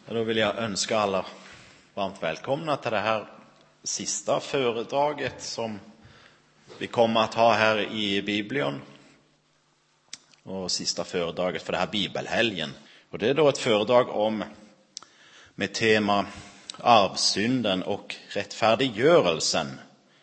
Då vill jag önska alla varmt välkomna till det här sista föredraget som vi kommer att ha här i Bibeln. Och sista föredraget för det här bibelhelgen. Och det är då ett föredrag med tema arvsynden och rättfärdiggörelsen.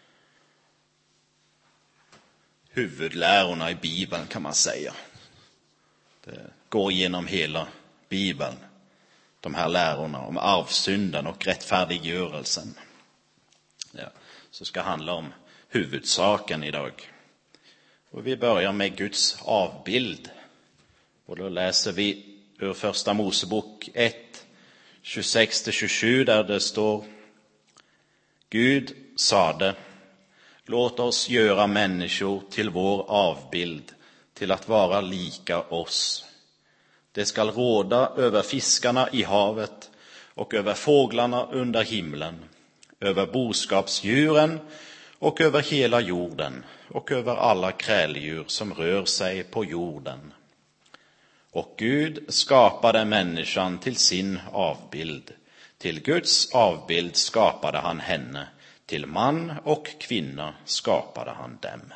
Huvudlärorna i Bibeln kan man säga. Det går igenom hela Bibeln. De här lärorna om arvsynden och rättfärdiggörelsen. Ja, så ska handla om huvudsaken idag. Och vi börjar med Guds avbild. Och då läser vi ur första Mosebok 1, 26-27 där det står: Gud sade, låt oss göra människor till vår avbild, till att vara lika oss. Det skall råda över fiskarna i havet och över fåglarna under himlen, över boskapsdjuren och över hela jorden och över alla kräldjur som rör sig på jorden. Och Gud skapade människan till sin avbild. Till Guds avbild skapade han henne. Till man och kvinna skapade han dem.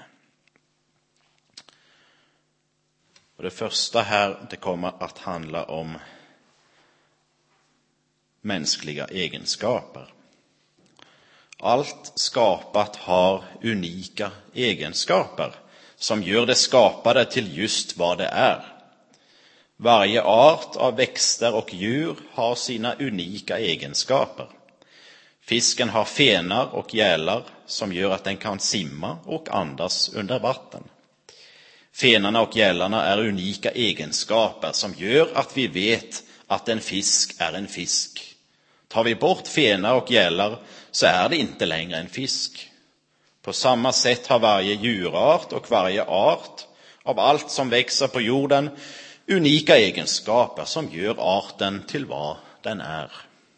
Och det första här, det kommer att handla om mänskliga egenskaper. Allt skapat har unika egenskaper som gör det skapade till just vad det är. Varje art av växter och djur har sina unika egenskaper. Fisken har fenar och gälar som gör att den kan simma och andas under vatten. Fenarna och gällarna är unika egenskaper som gör att vi vet att en fisk är en fisk. Tar vi bort fenar och gällar så är det inte längre en fisk. På samma sätt har varje djurart och varje art av allt som växer på jorden unika egenskaper som gör arten till vad den är.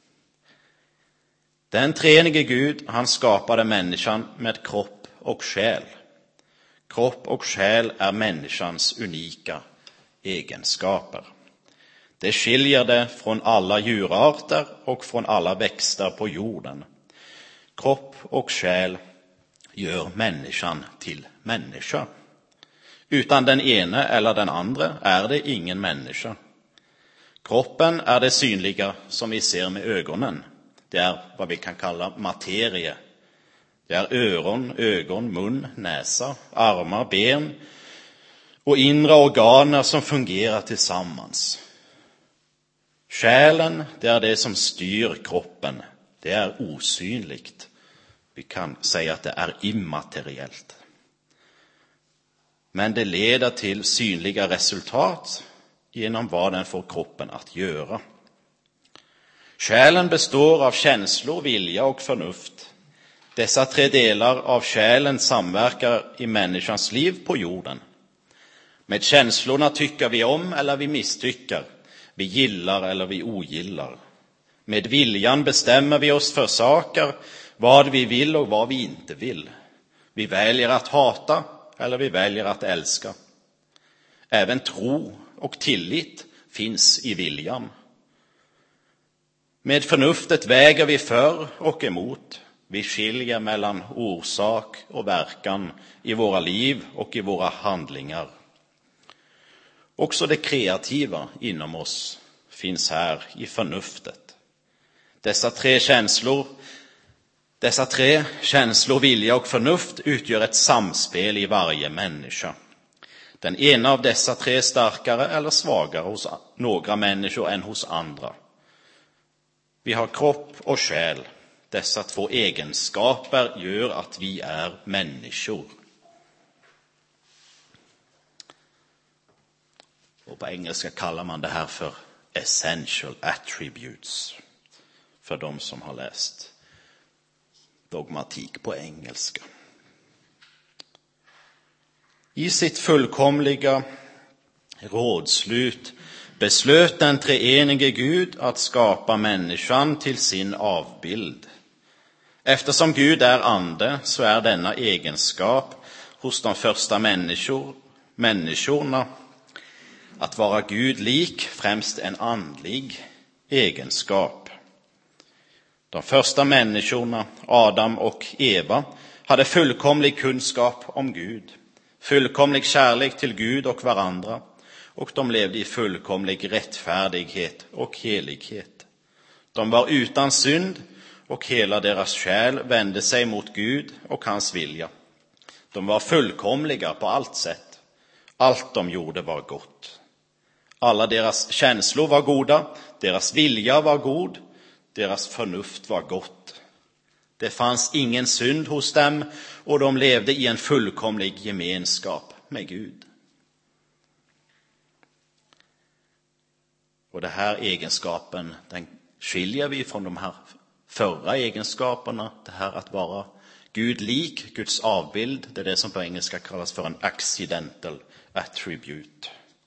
Den treenige Gud, han skapade människan med kropp och själ. Kropp och själ är människans unika egenskaper. Det skiljer det från alla djurarter och från alla växter på jorden. Kropp och själ gör människan till människa. Utan den ene eller den andra är det ingen människa. Kroppen är det synliga som vi ser med ögonen. Det är vad vi kan kalla materie. Det är öron, ögon, mun, näsa, armar, ben och inre organer som fungerar tillsammans. Själen, det är det som styr kroppen. Det är osynligt. Vi kan säga att det är immateriellt. Men det leder till synliga resultat genom vad den får kroppen att göra. Själen består av känslor, vilja och förnuft. Dessa tre delar av själen samverkar i människans liv på jorden. Med känslorna tycker vi om eller vi misstycker. Vi gillar eller vi ogillar. Med viljan bestämmer vi oss för saker, vad vi vill och vad vi inte vill. Vi väljer att hata eller vi väljer att älska. Även tro och tillit finns i viljan. Med förnuftet väger vi för och emot. Vi skiljer mellan orsak och verkan i våra liv och i våra handlingar. Också det kreativa inom oss finns här i förnuftet. Dessa tre känslor, vilja och förnuft utgör ett samspel i varje människa. Den ena av dessa tre är starkare eller svagare hos några människor än hos andra. Vi har kropp och själ. Dessa två egenskaper gör att vi är människor. Och på engelska kallar man det här för essential attributes. För de som har läst dogmatik på engelska. I sitt fullkomliga rådslut beslöt den treenige Gud att skapa människan till sin avbild. Eftersom Gud är ande så är denna egenskap hos de första människorna att vara Gud lik främst en andlig egenskap. De första människorna, Adam och Eva, hade fullkomlig kunskap om Gud, fullkomlig kärlek till Gud och varandra, och de levde i fullkomlig rättfärdighet och helighet. De var utan synd, och hela deras själ vände sig mot Gud och hans vilja. De var fullkomliga på allt sätt. Allt de gjorde var gott. Alla deras känslor var goda, deras vilja var god, deras förnuft var gott. Det fanns ingen synd hos dem, och de levde i en fullkomlig gemenskap med Gud. Och den här egenskapen, den skiljer vi från de här förra egenskaperna. Det här att vara Gud lik, Guds avbild, det är det som på engelska kallas för en accidental attribute.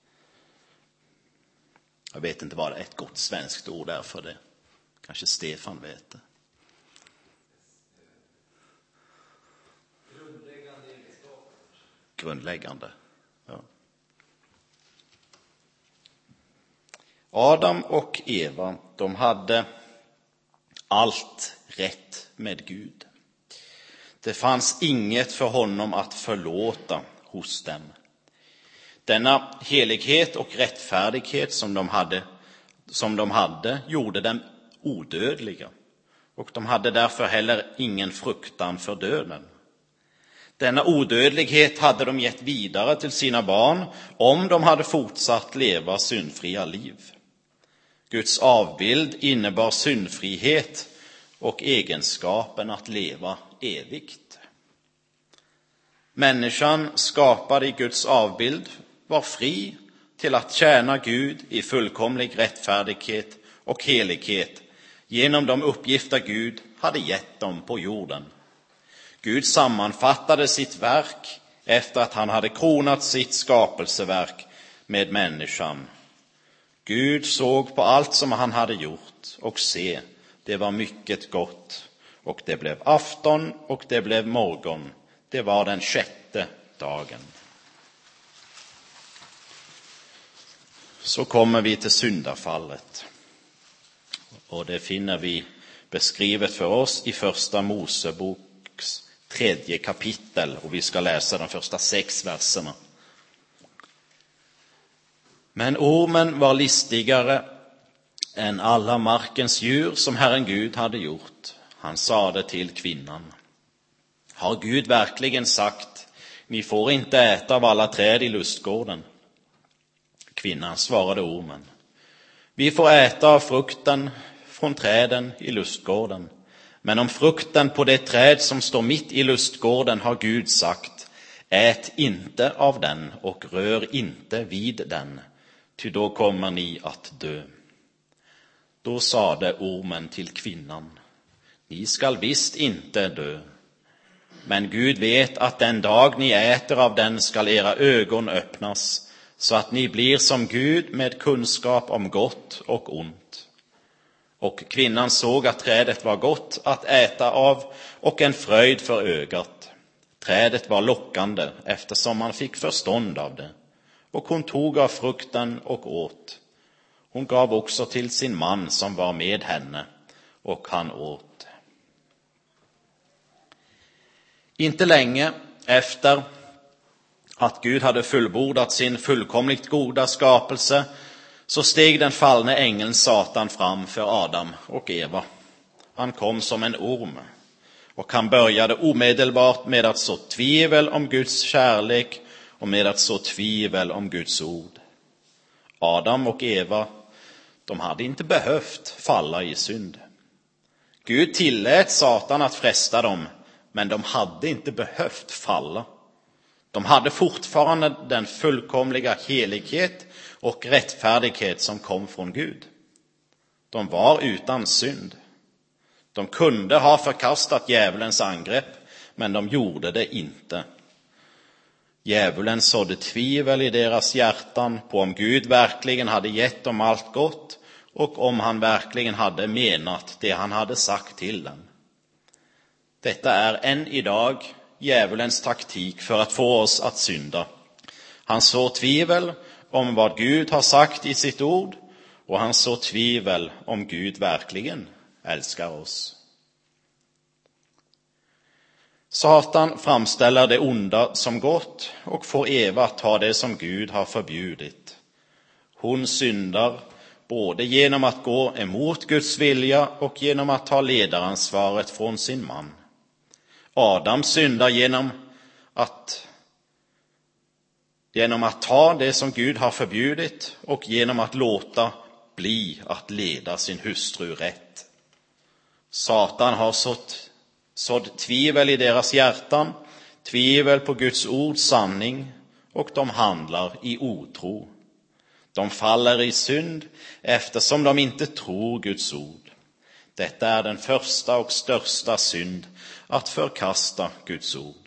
Jag vet inte vad det är ett gott svenskt ord är för det. Kanske Stefan vet det. Grundläggande egenskaper. Grundläggande, ja. Adam och Eva, de hade allt rätt med Gud. Det fanns inget för honom att förlåta hos dem. Denna helighet och rättfärdighet som de hade gjorde dem odödliga, och de hade därför heller ingen fruktan för döden. Denna odödlighet hade de gett vidare till sina barn om de hade fortsatt leva syndfria liv. Guds avbild innebar syndfrihet och egenskapen att leva evigt. Människan skapad i Guds avbild var fri till att tjäna Gud i fullkomlig rättfärdighet och helighet genom de uppgifter Gud hade gett dem på jorden. Gud sammanfattade sitt verk efter att han hade kronat sitt skapelseverk med människan. Gud såg på allt som han hade gjort, och se, det var mycket gott. Och det blev afton och det blev morgon. Det var den 6:e dagen. Så kommer vi till syndafallet. Och det finner vi beskrivet för oss i första Moseboks 3:e kapitel. Och vi ska läsa de första 6 verserna. Men ormen var listigare än alla markens djur som Herren Gud hade gjort. Han sade till kvinnan: har Gud verkligen sagt, ni får inte äta av alla träd i lustgården? Kvinnan svarade ormen: vi får äta av frukten från träden i lustgården. Men om frukten på det träd som står mitt i lustgården har Gud sagt, ät inte av den och rör inte vid den, ty då kommer ni att dö. Då sade ormen till kvinnan: ni skall visst inte dö. Men Gud vet att den dag ni äter av den skall era ögon öppnas, så att ni blir som Gud med kunskap om gott och ont. Och kvinnan såg att trädet var gott att äta av och en fröjd för ögat. Trädet var lockande eftersom man fick förstånd av det. Och hon tog av frukten och åt. Hon gav också till sin man som var med henne, och han åt. Inte länge efter att Gud hade fullbordat sin fullkomligt goda skapelse, så steg den fallne ängeln Satan fram för Adam och Eva. Han kom som en orm, och han började omedelbart med att så tvivel om Guds kärlek och med att så tvivel om Guds ord. Adam och Eva, de hade inte behövt falla i synd. Gud tillät Satan att fresta dem, men de hade inte behövt falla. De hade fortfarande den fullkomliga helighet och rättfärdighet som kom från Gud. De var utan synd. De kunde ha förkastat djävulens angrepp, men de gjorde det inte. Djävulen sådde tvivel i deras hjärtan på om Gud verkligen hade gett dem allt gott och om han verkligen hade menat det han hade sagt till dem. Detta är än idag djävulens taktik för att få oss att synda. Han sår tvivel om vad Gud har sagt i sitt ord, och han sår tvivel om Gud verkligen älskar oss. Satan framställer det onda som gott och får Eva ta det som Gud har förbjudit. Hon syndar både genom att gå emot Guds vilja och genom att ta ledaransvaret från sin man. Adam syndar genom att ta det som Gud har förbjudit och genom att låta bli att leda sin hustru rätt. Satan har sått tvivel i deras hjärtan, tvivel på Guds ords sanning, och de handlar i otro. De faller i synd eftersom de inte tror Guds ord. Detta är den första och största synd, att förkasta Guds ord.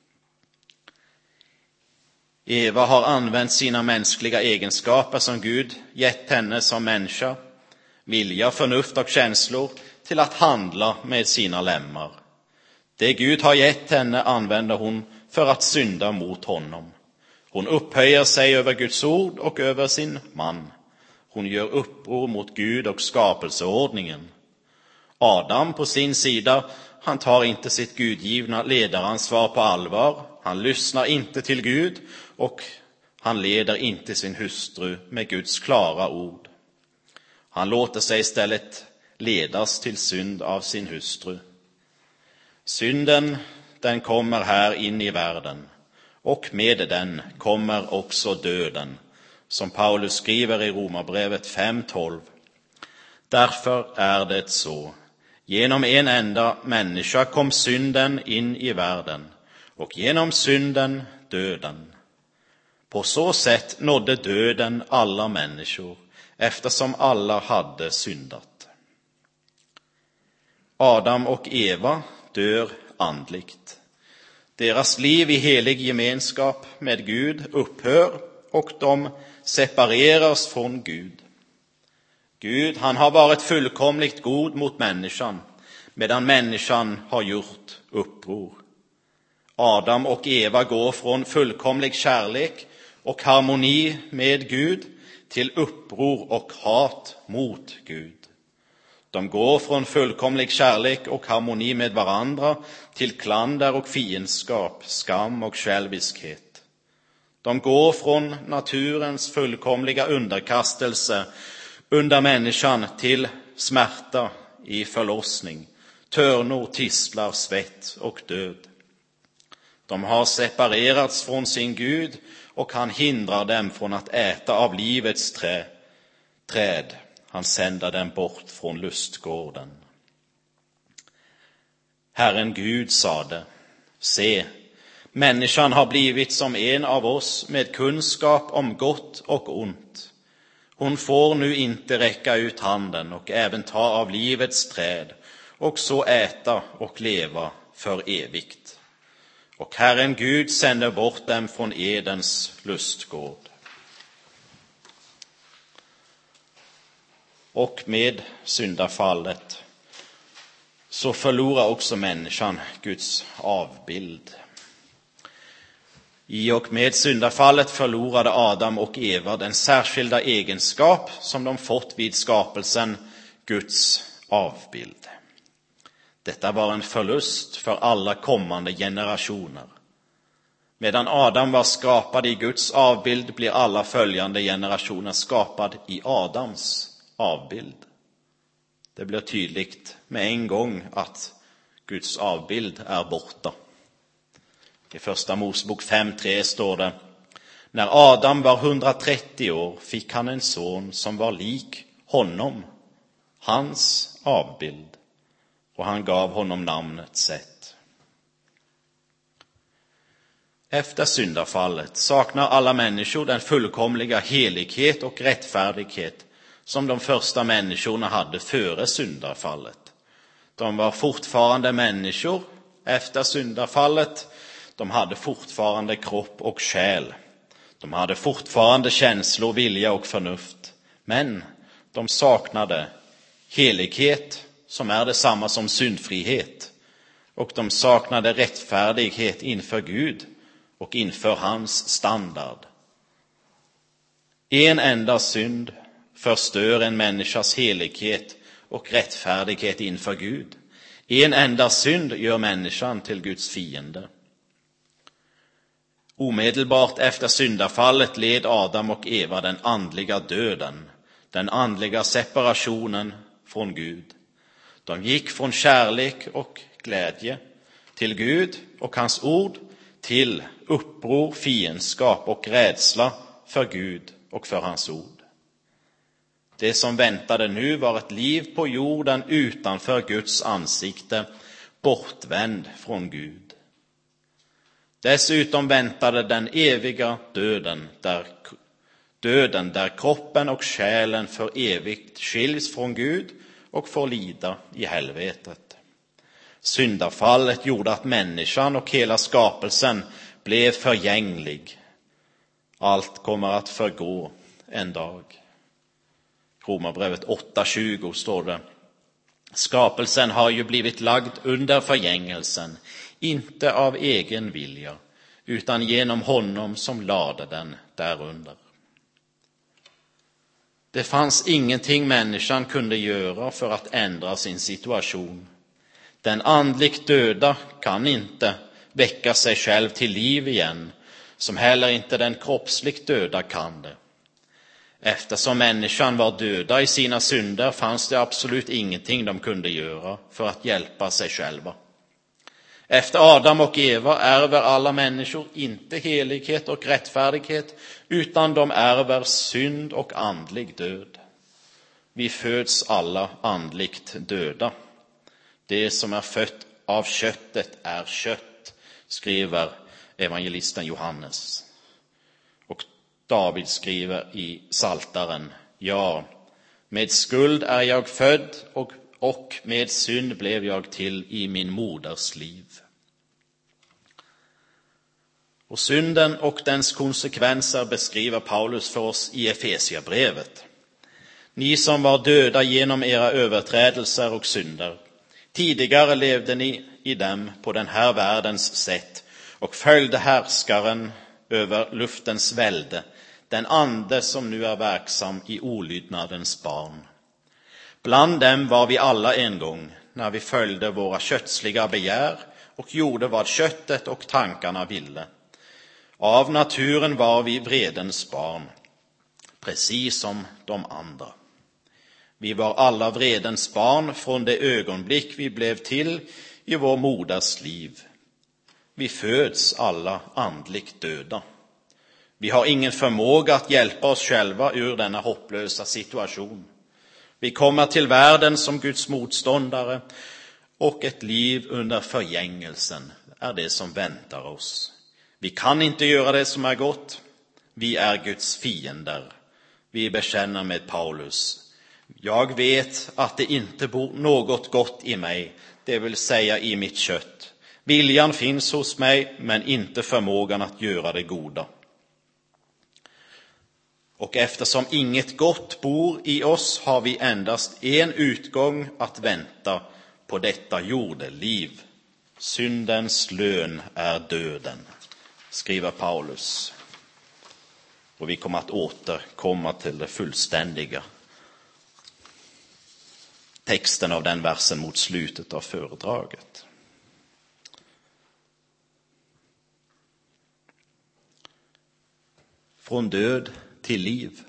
Eva har använt sina mänskliga egenskaper som Gud gett henne som människa, vilja, förnuft och känslor, till att handla med sina lemmar. Det Gud har gett henne använder hon för att synda mot honom. Hon upphöjer sig över Guds ord och över sin man. Hon gör uppror mot Gud och skapelseordningen. Adam på sin sida, han tar inte sitt gudgivna ledaransvar på allvar. Han lyssnar inte till Gud och han leder inte sin hustru med Guds klara ord. Han låter sig istället ledas till synd av sin hustru. Synden, den kommer här in i världen, och med den kommer också döden, som Paulus skriver i Romarbrevet 5:12. Därför är det så: genom en enda människa kom synden in i världen, och genom synden döden. På så sätt nådde döden alla människor, eftersom alla hade syndat. Adam och Eva dör andligt. Deras liv i helig gemenskap med Gud upphör och de separeras från Gud. Gud, han har varit fullkomligt god mot människan, medan människan har gjort uppror. Adam och Eva går från fullkomlig kärlek och harmoni med Gud till uppror och hat mot Gud. De går från fullkomlig kärlek och harmoni med varandra till klander och fiendskap, skam och själviskhet. De går från naturens fullkomliga underkastelse under människan till smärta i förlossning, törnor, tistlar, svett och död. De har separerats från sin Gud och han hindrar dem från att äta av livets träd. Han sänder dem bort från lustgården. Herren Gud sade: se, människan har blivit som en av oss med kunskap om gott och ont. Hon får nu inte räcka ut handen och även ta av livets träd och så äta och leva för evigt. Och Herren Gud sände bort dem från Edens lustgård. Och med syndafallet så förlorar också människan Guds avbild. I och med syndafallet förlorade Adam och Eva den särskilda egenskap som de fått vid skapelsen, Guds avbild. Detta var en förlust för alla kommande generationer. Medan Adam var skapad i Guds avbild blir alla följande generationer skapad i Adams avbild. Det blir tydligt med en gång att Guds avbild är borta. I första Mosebok 5:3 står det: när Adam var 130 år fick han en son som var lik honom, hans avbild, och han gav honom namnet Set. Efter syndafallet saknar alla människor den fullkomliga helighet och rättfärdighet som de första människorna hade före syndafallet. De var fortfarande människor efter syndafallet. De hade fortfarande kropp och själ. De hade fortfarande känslor, vilja och förnuft. Men de saknade helighet, som är detsamma som syndfrihet. Och de saknade rättfärdighet inför Gud och inför hans standard. En enda synd förstör en människas helighet och rättfärdighet inför Gud. En enda synd gör människan till Guds fiende. Omedelbart efter syndafallet led Adam och Eva den andliga döden, den andliga separationen från Gud. De gick från kärlek och glädje till Gud och hans ord till uppror, fiendskap och rädsla för Gud och för hans ord. Det som väntade nu var ett liv på jorden utanför Guds ansikte, bortvänd från Gud. Dessutom väntade den eviga döden där kroppen och själen för evigt skiljs från Gud och får lida i helvetet. Syndafallet gjorde att människan och hela skapelsen blev förgänglig. Allt kommer att förgå en dag. Romarbrevet 8:20 står det: skapelsen har ju blivit lagd under förgängelsen, inte av egen vilja, utan genom honom som lade den därunder. Det fanns ingenting människan kunde göra för att ändra sin situation. Den andligt döda kan inte väcka sig själv till liv igen, som heller inte den kroppsligt döda kan det. Eftersom människan var döda i sina synder fanns det absolut ingenting de kunde göra för att hjälpa sig själva. Efter Adam och Eva ärver alla människor inte helighet och rättfärdighet, utan de ärver synd och andlig död. Vi föds alla andligt döda. Det som är fött av köttet är kött, skriver evangelisten Johannes. Och David skriver i Psaltaren: ja, med skuld är jag född och med synd blev jag till i min moders liv. Och synden och dens konsekvenser beskriver Paulus för oss i Efesierbrevet. Ni som var döda genom era överträdelser och synder. Tidigare levde ni i dem på den här världens sätt och följde härskaren över luftens välde, den ande som nu är verksam i olydnadens barn. Bland dem var vi alla en gång, när vi följde våra kötsliga begär och gjorde vad köttet och tankarna ville. Av naturen var vi vredens barn, precis som de andra. Vi var alla vredens barn från det ögonblick vi blev till i vår moders liv. Vi föds alla andligt döda. Vi har ingen förmåga att hjälpa oss själva ur denna hopplösa situation. Vi kommer till världen som Guds motståndare, och ett liv under förgängelsen är det som väntar oss. Vi kan inte göra det som är gott. Vi är Guds fiender. Vi bekänner med Paulus: jag vet att det inte bor något gott i mig, det vill säga i mitt kött. Viljan finns hos mig, men inte förmågan att göra det goda. Och eftersom inget gott bor i oss har vi endast en utgång att vänta på detta jordeliv. Syndens lön är döden, skriver Paulus. Och vi kommer att återkomma till det fullständiga texten av den versen mot slutet av föredraget. Från död till liv.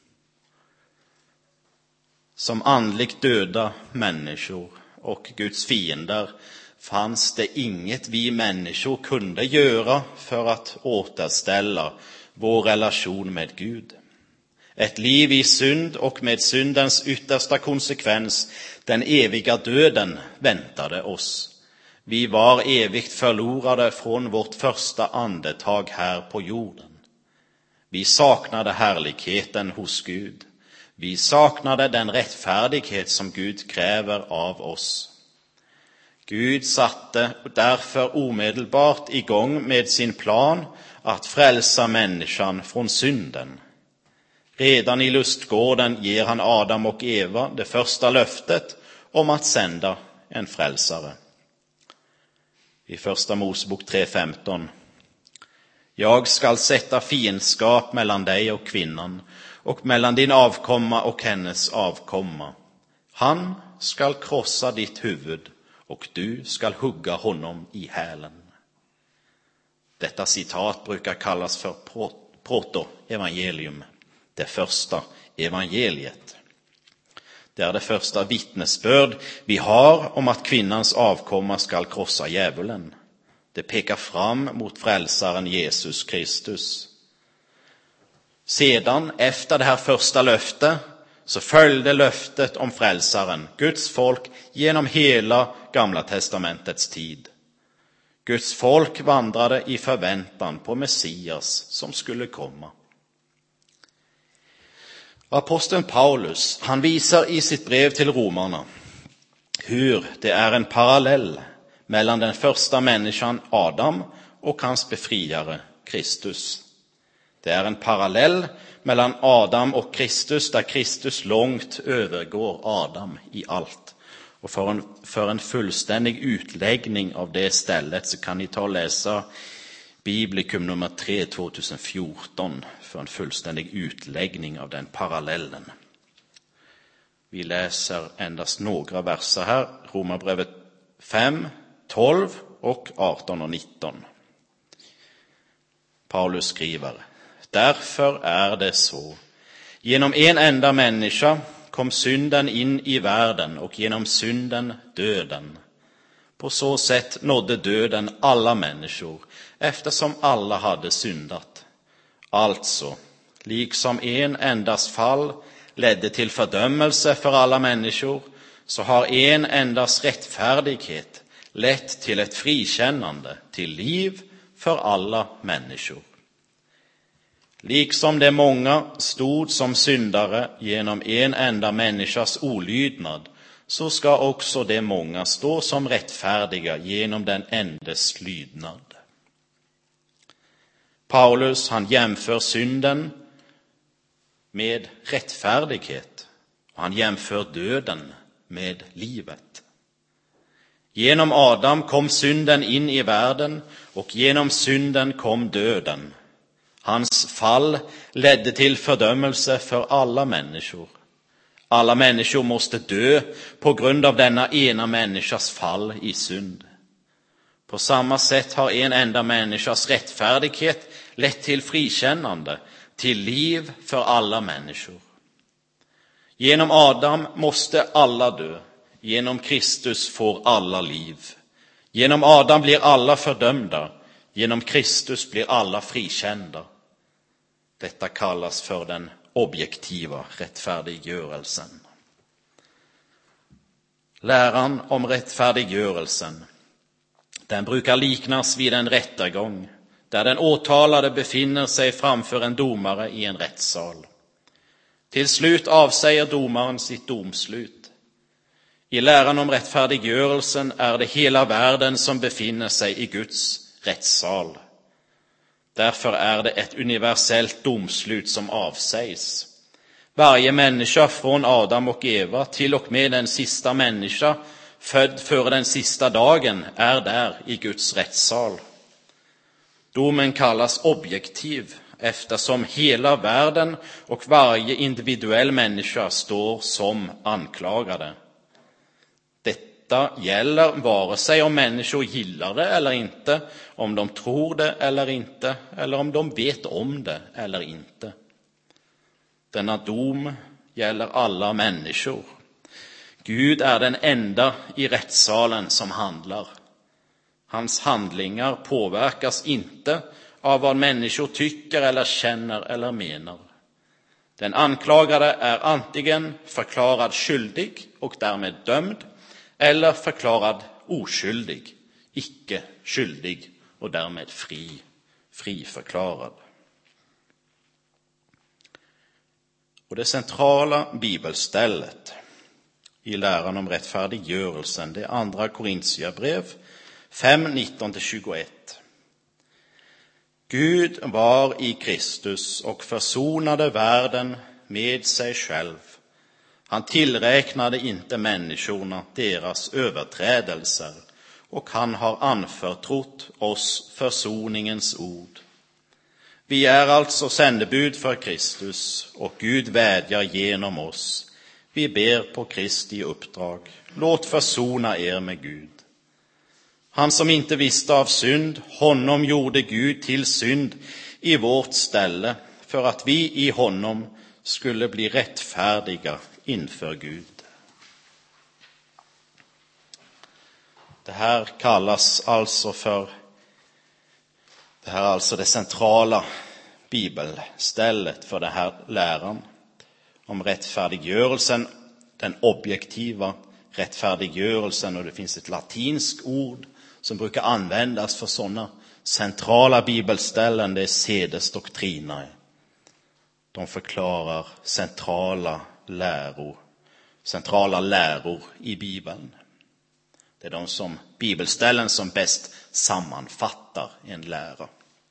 Som andligt döda människor och Guds fiender fanns det inget vi människor kunde göra för att återställa vår relation med Gud. Ett liv i synd och med syndens yttersta konsekvens, den eviga döden, väntade oss. Vi var evigt förlorade från vårt första andetag här på jorden. Vi saknade härligheten hos Gud. Vi saknade den rättfärdighet som Gud kräver av oss. Gud satte därför omedelbart igång med sin plan att frälsa människan från synden. Redan i lustgården ger han Adam och Eva det första löftet om att sända en frälsare. I första Mosebok 3:15: jag skall sätta fiendskap mellan dig och kvinnan, och mellan din avkomma och hennes avkomma. Han skall krossa ditt huvud och du skall hugga honom i hälen. Detta citat brukar kallas för protoevangelium, det första evangeliet. Det är det första vittnesbörd vi har om att kvinnans avkomma skall krossa djävulen. Det pekar fram mot frälsaren Jesus Kristus. Sedan, efter det här första löftet, så följde löftet om frälsaren, Guds folk, genom hela Gamla testamentets tid. Guds folk vandrade i förväntan på Messias som skulle komma. Aposteln Paulus, han visar i sitt brev till romarna hur det är en parallell mellan den första människan Adam och hans befriare Kristus. Det är en parallell mellan Adam och Kristus, där Kristus långt övergår Adam i allt. Och för en fullständig utläggning av det stället så kan ni ta och läsa Biblikum nummer 3 2014 för en fullständig utläggning av den parallellen. Vi läser endast några verser här, Romarbrevet 5, 12 och 18 och 19. Paulus skriver: Därför är det så. Genom en enda människa kom synden in i världen och genom synden döden. På så sätt nådde döden alla människor, eftersom alla hade syndat. Alltså, liksom en endas fall ledde till fördömelse för alla människor, så har en endas rättfärdighet lett till ett frikännande, till liv för alla människor. Liksom de många stod som syndare genom en enda människas olydnad, så ska också de många stå som rättfärdiga genom den endes lydnad. Paulus, han jämför synden med rättfärdighet och han jämför döden med livet. Genom Adam kom synden in i världen och genom synden kom döden. Hans fall ledde till fördömelse för alla människor. Alla människor måste dö på grund av denna ena människas fall i synd. På samma sätt har en enda människas rättfärdighet lett till frikännande, till liv för alla människor. Genom Adam måste alla dö. Genom Kristus får alla liv. Genom Adam blir alla fördömda. Genom Kristus blir alla frikända. Detta kallas för den objektiva rättfärdiggörelsen. Läran om rättfärdiggörelsen, den brukar liknas vid en rättegång där den åtalade befinner sig framför en domare i en rättssal. Till slut avsäger domaren sitt domslut. I läran om rättfärdiggörelsen är det hela världen som befinner sig i Guds rättssal. Därför är det ett universellt domslut som avsägs. Varje människa från Adam och Eva till och med den sista människa född före den sista dagen är där i Guds rättssal. Domen kallas objektiv eftersom hela världen och varje individuell människa står som anklagade. Detta gäller vare sig om människor gillar det eller inte, om de tror det eller inte, eller om de vet om det eller inte. Denna dom gäller alla människor. Gud är den enda i rättssalen som handlar. Hans handlingar påverkas inte av vad människor tycker eller känner eller menar. Den anklagade är antingen förklarad skyldig och därmed dömd, eller förklarad oskyldig, icke skyldig och därmed friförklarad. Och det centrala bibelstället i läran om rättfärdiggörelsen, det är andra Korintierbrev 5, 19-21. Gud var i Kristus och försonade världen med sig själv. Han tillräknade inte människorna deras överträdelser, och han har anförtrott oss försoningens ord. Vi är alltså sändebud för Kristus och Gud vädjar genom oss. Vi ber på Kristi uppdrag. Låt försona er med Gud. Han som inte visste av synd, honom gjorde Gud till synd i vårt ställe, för att vi i honom skulle bli rättfärdiga inför Gud. Det här kallas alltså det centrala bibelstället för den här läran om rättfärdiggörelsen, den objektiva rättfärdiggörelsen, och det finns ett latinskt ord som brukar användas för sådana centrala bibelställen, det är sedes doctrinae. De förklarar centrala läror i Bibeln. Det är de bibelställen som bäst sammanfattar en lära.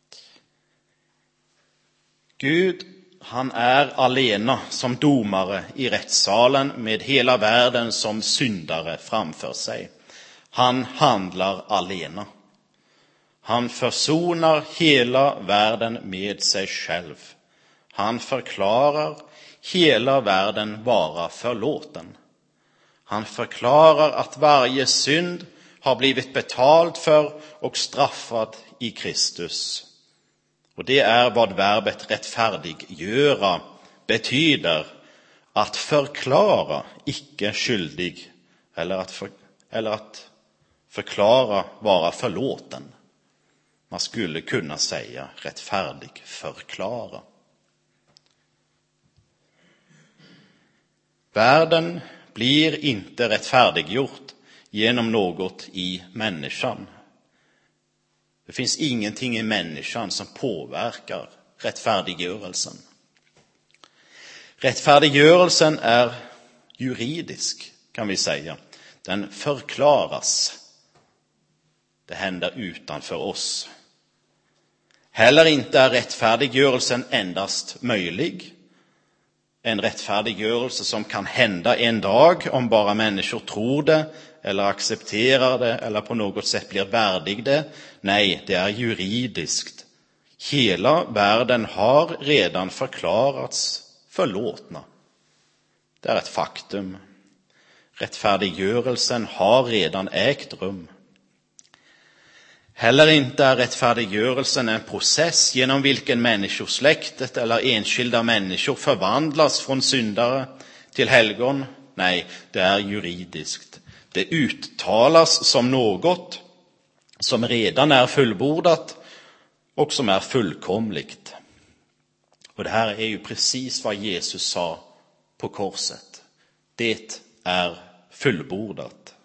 Gud, han är alena som domare i rättssalen med hela världen som syndare framför sig. Han handlar alena. Han försonar hela världen med sig själv. Han förklarar hela världen vara förlåten. Han förklarar att varje synd har blivit betald för och straffad i Kristus. Och det är vad verbet rättfärdiggöra betyder, att förklara icke skyldig eller att förklara vara förlåten. Man skulle kunna säga rättfärdig förklara. Världen blir inte rättfärdiggjort genom något i människan. Det finns ingenting i människan som påverkar rättfärdiggörelsen. Rättfärdiggörelsen är juridisk, kan vi säga. Den förklaras. Det händer utanför oss. Heller inte är rättfärdiggörelsen endast möjlig. En rättfärdiggörelse som kan hända en dag om bara människor tror det eller accepterar det eller på något sätt blir värdig det. Nej, det är juridiskt. Hela världen har redan förklarats förlåtna. Det är ett faktum. Rättfärdiggörelsen har redan ägt rum. Heller inte är rättfärdiggörelsen en process genom vilken människosläktet eller enskilda människor förvandlas från syndare till helgon. Nej, det är juridiskt. Det uttalas som något som redan är fullbordat och som är fullkomligt. Och det här är ju precis vad Jesus sa på korset. Det är fullbordat.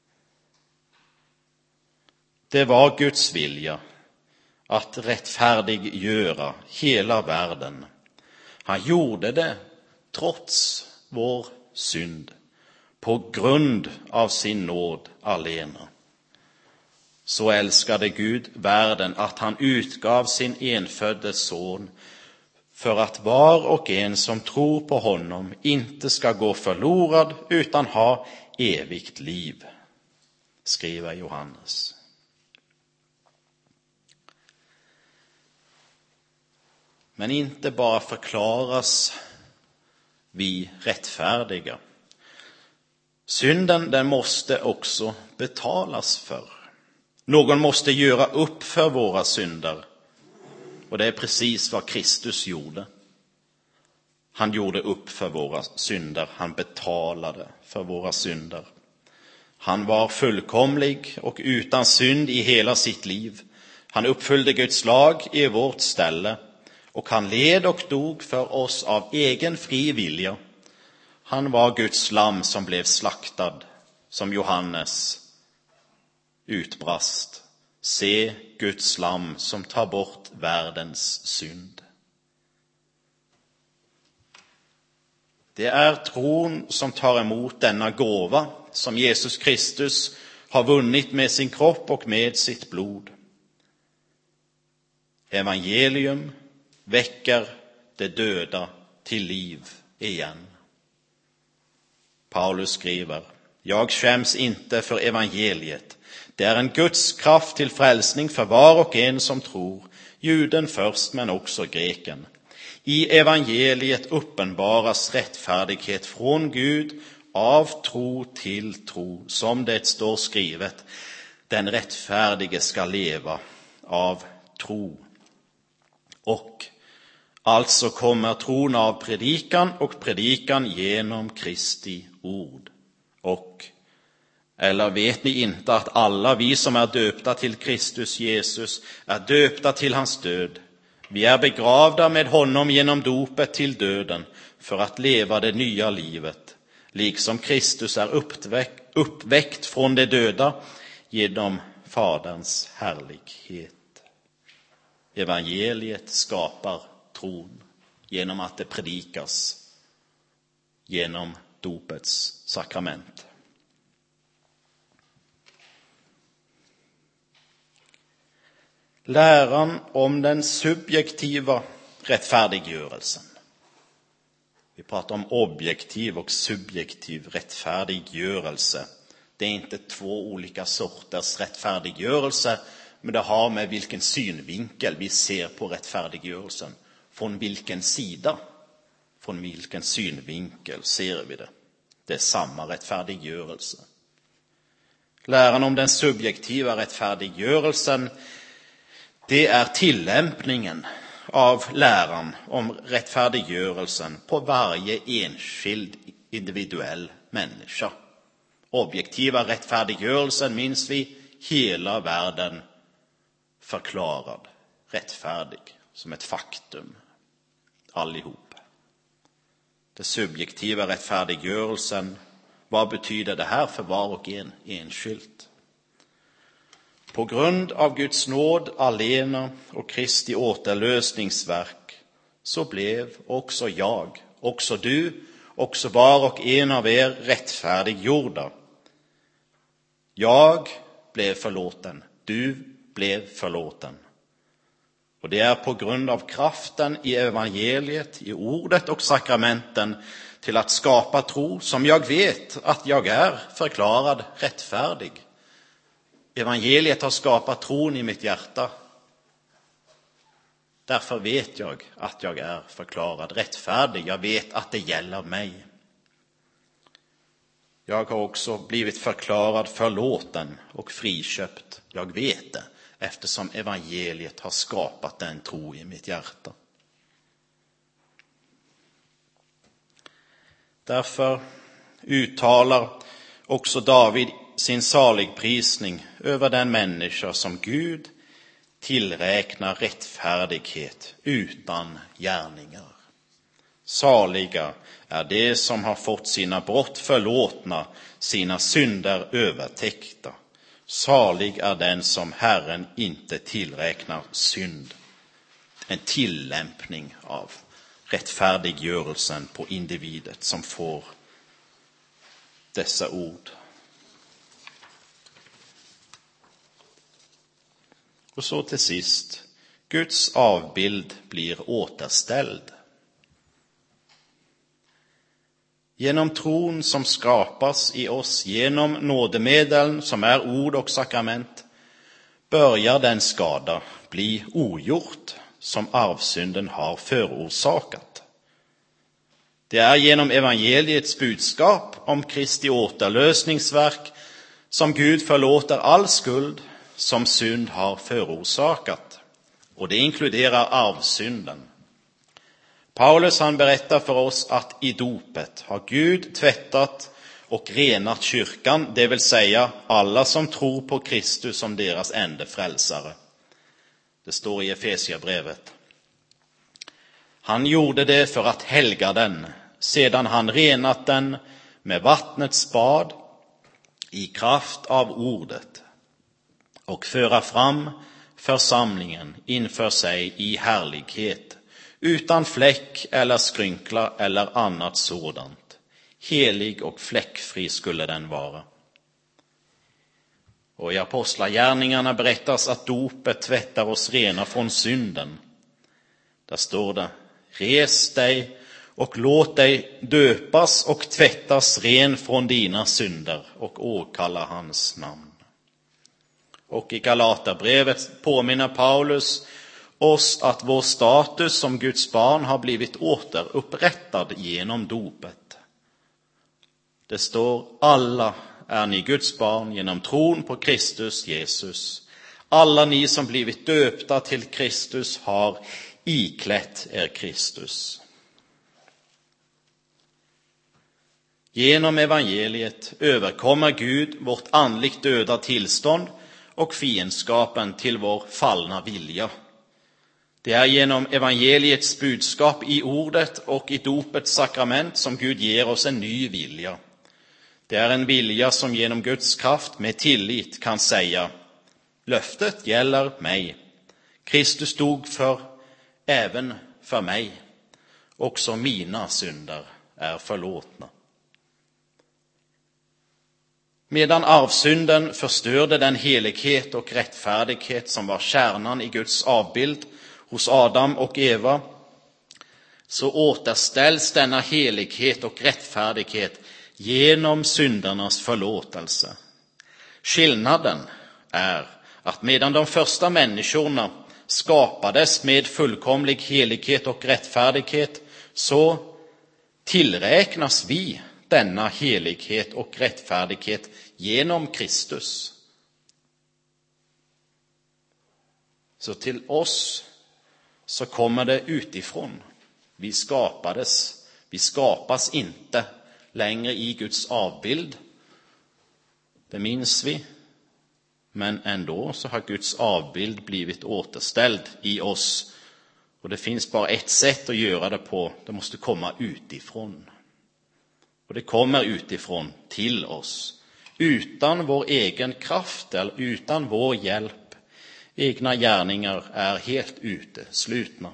Det var Guds vilja att rättfärdiggöra hela världen. Han gjorde det trots vår synd, på grund av sin nåd alena. Så älskade Gud världen att han utgav sin enfödde son för att var och en som tror på honom inte ska gå förlorad utan ha evigt liv, skriver Johannes. Men inte bara förklaras vi rättfärdiga. Synden, den måste också betalas för. Någon måste göra upp för våra synder. Och det är precis vad Kristus gjorde. Han gjorde upp för våra synder. Han betalade för våra synder. Han var fullkomlig och utan synd i hela sitt liv. Han uppfyllde Guds lag i vårt ställe. Och han led och dog för oss av egen fri vilja. Han var Guds lamm som blev slaktad, som Johannes utbrast. Se Guds lamm som tar bort världens synd. Det är tron som tar emot denna gåva som Jesus Kristus har vunnit med sin kropp och med sitt blod. Evangelium väcker det döda till liv igen. Paulus skriver: Jag skäms inte för evangeliet. Det är en Guds kraft till frälsning för var och en som tror. juden först men också greken. I evangeliet uppenbaras rättfärdighet från Gud av tro till tro, som det står skrivet, den rättfärdige ska leva av tro. Och alltså kommer tron av predikan och predikan genom Kristi ord. Eller vet ni inte att alla vi som är döpta till Kristus Jesus är döpta till hans död? Vi är begravda med honom genom dopet till döden för att leva det nya livet, liksom Kristus är uppväckt från de döda genom Faderns härlighet. Evangeliet skapar tron genom att det predikas genom dopets sakrament. Läran om den subjektiva rättfärdiggörelsen. Vi pratar om objektiv och subjektiv rättfärdiggörelse. Det är inte två olika sorters rättfärdiggörelse, men det har med vilken synvinkel vi ser på rättfärdiggörelsen. Från vilken sida, från vilken synvinkel ser vi det. Det är samma rättfärdiggörelse. Läran om den subjektiva rättfärdiggörelsen, det är tillämpningen av läran om rättfärdiggörelsen på varje enskild individuell människa. Objektiva rättfärdiggörelsen minns vi, hela världen förklarad rättfärdig som ett faktum, allihop. Det subjektiva rättfärdiggörelsen, vad betyder det här för var och en enskilt? På grund av Guds nåd alena och Kristi återlösningsverk så blev också jag, också du, också var och en av er rättfärdiggjorda. Jag blev förlåten, du blev förlåten. Och det är på grund av kraften i evangeliet, i ordet och sakramenten till att skapa tro som jag vet att jag är förklarad rättfärdig. Evangeliet har skapat tron i mitt hjärta. Därför vet jag att jag är förklarad rättfärdig. Jag vet att det gäller mig. Jag har också blivit förklarad förlåten och friköpt. Jag vet det, eftersom evangeliet har skapat en tro i mitt hjärta. Därför uttalar också David sin saligprisning över den människa som Gud tillräknar rättfärdighet utan gärningar. Saliga är de som har fått sina brott förlåtna, sina synder övertäckta. Salig är den som Herren inte tillräknar synd. En tillämpning av rättfärdiggörelsen på individet som får dessa ord. Och så till sist, Guds avbild blir återställd. Genom tron som skapas i oss, genom nådemedel som är ord och sakrament, börjar den skada bli ogjort som arvsynden har förorsakat. Det är genom evangeliets budskap om Kristi återlösningsverk som Gud förlåter all skuld som synd har förorsakat. Och det inkluderar arvsynden. Paulus han berättar för oss att i dopet har Gud tvättat och renat kyrkan, det vill säga alla som tror på Kristus som deras enda frälsare. Det står i Efesierbrevet. Han gjorde det för att helga den, sedan han renat den med vattnets bad i kraft av ordet, och föra fram församlingen inför sig i härlighet, utan fläck eller skrynkla eller annat sådant. Helig och fläckfri skulle den vara. Och i apostlagärningarna berättas att dopet tvättar oss rena från synden. Där står det: res dig och låt dig döpas och tvättas ren från dina synder och åkalla hans namn. Och i Galaterbrevet påminner Paulus oss att vår status som Guds barn har blivit återupprättad genom dopet. Det står: alla är ni Guds barn genom tron på Kristus Jesus. Alla ni som blivit döpta till Kristus har iklätt er Kristus. Genom evangeliet överkommer Gud vårt andligt döda tillstånd och fiendskapen till vår fallna vilja. Det är genom evangeliets budskap i ordet och i dopets sakrament som Gud ger oss en ny vilja. Det är en vilja som genom Guds kraft med tillit kan säga: löftet gäller mig. Kristus dog även för mig. Också mina synder är förlåtna. Medan arvsynden förstörde den helighet och rättfärdighet som var kärnan i Guds avbild hos Adam och Eva, så återställs denna helighet och rättfärdighet genom syndernas förlåtelse. Skillnaden är att medan de första människorna skapades med fullkomlig helighet och rättfärdighet, så tillräknas vi denna helighet och rättfärdighet genom Kristus. Så till oss så kommer det utifrån. Vi skapas inte längre i Guds avbild. Det minns vi. Men ändå så har Guds avbild blivit återställd i oss. Och det finns bara ett sätt att göra det på. Det måste komma utifrån. Och det kommer utifrån till oss. Utan vår egen kraft eller utan vår hjälp. Egna gärningar är helt uteslutna.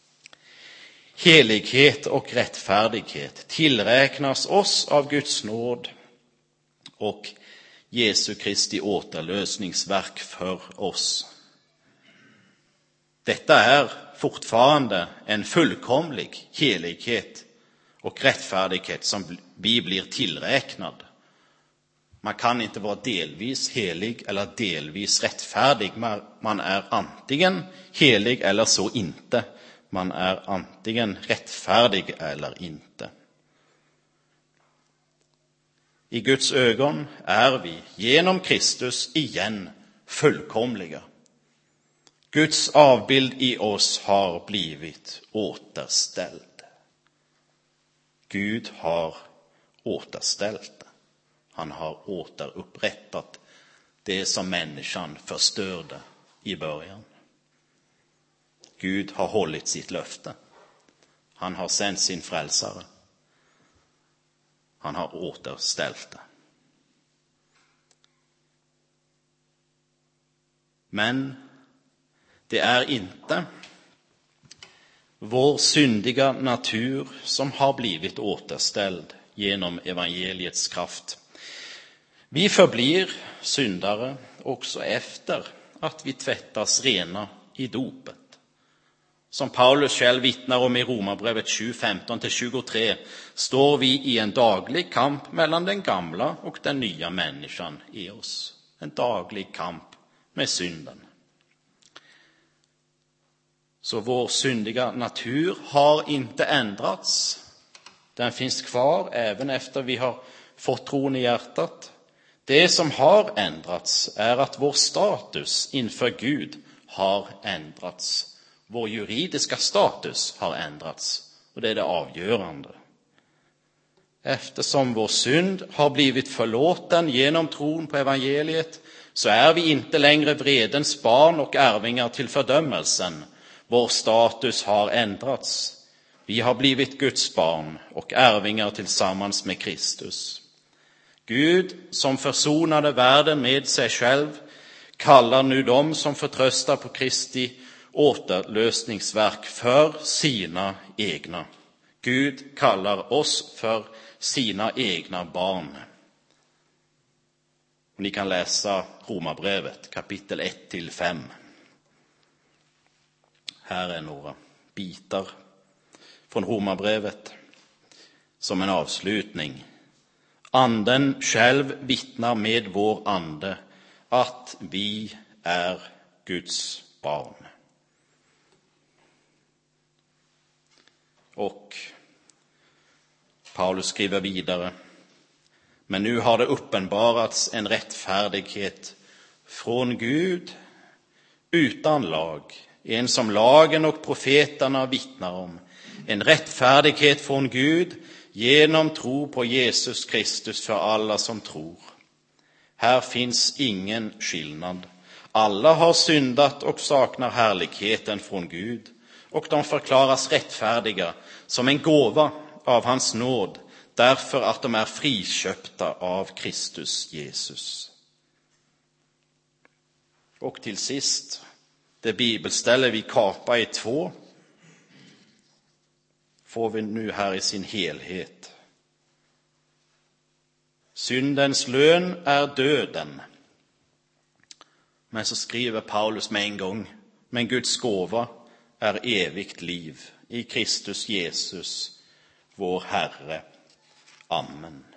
Helighet och rättfärdighet tillräknas oss av Guds nåd och Jesu Kristi återlösningsverk för oss. Detta är fortfarande en fullkomlig helighet och rättfärdighet som vi blir tillräknad. Man kan inte vara delvis helig eller delvis rättfärdig. Man är antingen helig eller så inte. Man är antingen rättfärdig eller inte. I Guds ögon är vi genom Kristus igen fullkomliga. Guds avbild i oss har blivit återställd. Gud har återställt det. Han har återupprättat det som människan förstörde i början. Gud har hållit sitt löfte. Han har sänt sin frälsare. Han har återställt det. Men det är inte vår syndiga natur som har blivit återställd genom evangeliets kraft. Vi förblir syndare också efter att vi tvättas rena i dopet. Som Paulus själv vittnar om i Romarbrevet 7:15-23 står vi i en daglig kamp mellan den gamla och den nya människan i oss. En daglig kamp med synden. Så vår syndiga natur har inte ändrats. Den finns kvar även efter vi har fått tron i hjärtat. Det som har ändrats är att vår status inför Gud har ändrats. Vår juridiska status har ändrats, och det är det avgörande. Eftersom vår synd har blivit förlåten genom tron på evangeliet, så är vi inte längre vredens barn och arvingar till fördömelsen. Vår status har ändrats. Vi har blivit Guds barn och arvingar tillsammans med Kristus. Gud, som försonade världen med sig själv, kallar nu dem som förtröstar på Kristi återlösningsverk för sina egna. Gud kallar oss för sina egna barn. Ni kan läsa Romarbrevet kapitel 1-5. Här är några bitar från Romarbrevet som en avslutning. Anden själv vittnar med vår ande att vi är Guds barn. Och Paulus skriver vidare: men nu har det uppenbarats en rättfärdighet från Gud utan lag, en som lagen och profeterna vittnar om, en rättfärdighet från Gud genom tro på Jesus Kristus för alla som tror. Här finns ingen skillnad. Alla har syndat och saknar härligheten från Gud, och de förklaras rättfärdiga som en gåva av hans nåd, därför att de är friköpta av Kristus Jesus. Och till sist, det bibelställe vi kapar i 2 får vi nu här i sin helhet. Syndens lön är döden. Men så skriver Paulus med en gång: men Guds gåva är evigt liv i Kristus Jesus, vår Herre. Amen.